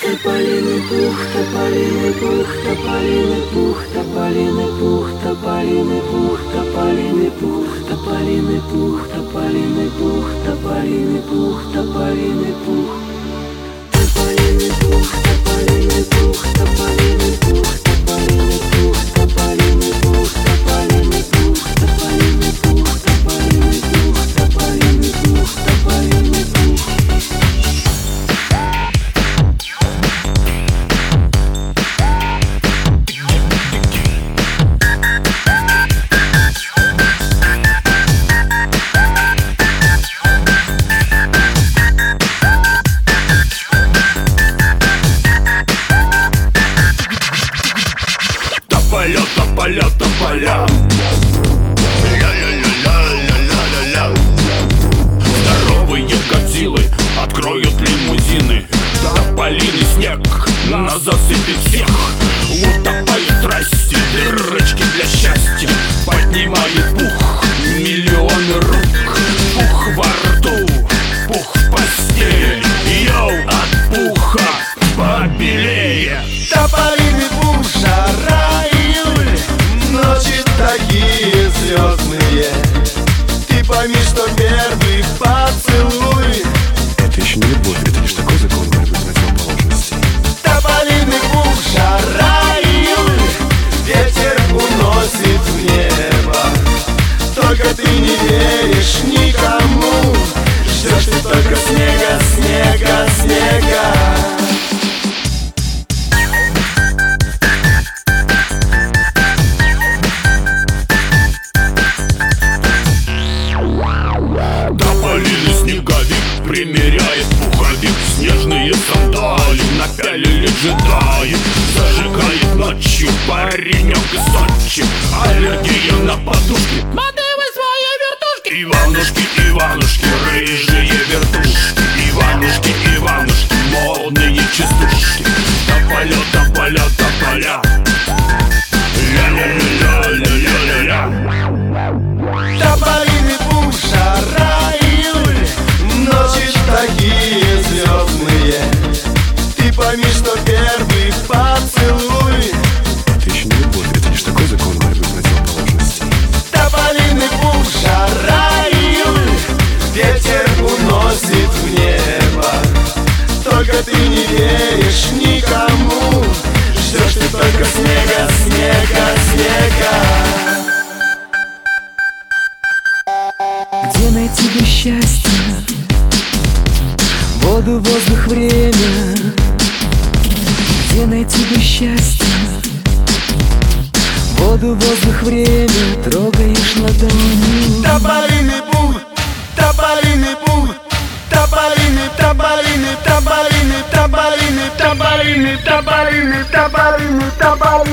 тополиный пух, тополиный пух, тополиный пух, тополиный пух, тополиный пух, тополиный пух, тополиный пух, тополиный пух, тополиный пух, тополиный пух, тополиный пух, тополиный пух, тополиный пух, тополиный пух, тополиный пух, тополиный пух, тополиный пух, тополиный пух, тополиный пух, тополиный пух. Тополя, тополя, тополя. Ля-ля-ля-ля-ля-ля-ля-ля. Здоровые годзиллы откроют лимузины. Тополиный снег нас засыпет всех. Утопает трассе, дырочки для счастья. Поднимает пух, миллионы рук. Пух во рту, пух в постели. Йоу, от пуха побелее. Тополиный пух, жара, июль, ночи такие звездные. Ты пойми, что первый поцелуй — это еще не любовь, это лишь такой закон борьбы противоположностей. тополиный пух, жара, июль, ветер уносит в небо. Только ты не веришь никому, ждешь ты только снега, снега, снега. Тополиный снеговик примеряет пуховик. Снежные сандали напялили джедаи. Зажигает ночью паренек из Сочи. Аллергия на подушки. Мотывы своей вертушки. Иванушки, Иванушки, рыжие вертушки. Иванушки, Иванушки, модные частушки. Тополя, тополя, тополя. Ля-ля-ля-ля-ля-ля-ля. Тополиный пух, жара, июль, ночи такие звездные. Ты пойми, что первый поцелуй — это еще не любовь, это лишь такой закон борьбы противоположностей. тополиный пух, жара, июль, ветер уносит в небо. Только ты не веришь никому, ждешь ты только снега, снега, снега. Где найти бы счастье? Воду, воздух, время. Где найти бы счастье? Воду, воздух, время. Трогаешь ладонью. Тополиный пух, тополиный пух, тополиный, тополиный, тополиный, тополиный, тополиный, тополиный, тополиный, тополиный.